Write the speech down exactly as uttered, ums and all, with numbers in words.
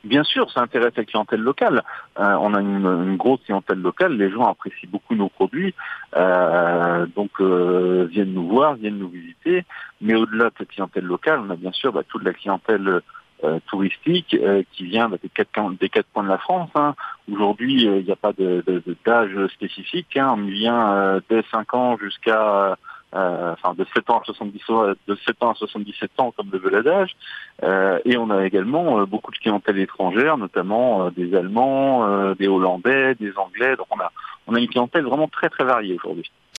Bien sûr, ça intéresse la clientèle locale. Euh, on a une, une grosse clientèle locale, les gens apprécient beaucoup nos produits, euh, donc euh, viennent nous voir, viennent nous visiter. Mais au-delà de cette clientèle locale, on a bien sûr bah, toute la clientèle euh, touristique euh, qui vient bah, des, quatre, des quatre coins de la France. Hein. Aujourd'hui, euh, il n'y a pas de, de, de, d'âge spécifique. Hein. On y vient euh, dès cinq ans jusqu'à... Euh, enfin de sept ans à soixante-dix de sept ans à soixante-dix-sept ans comme le veut l'adage. Euh, et on a également euh, beaucoup de clientèle étrangère, notamment euh, des Allemands, euh, des Hollandais, des Anglais. Donc on a on a une clientèle vraiment très très variée aujourd'hui.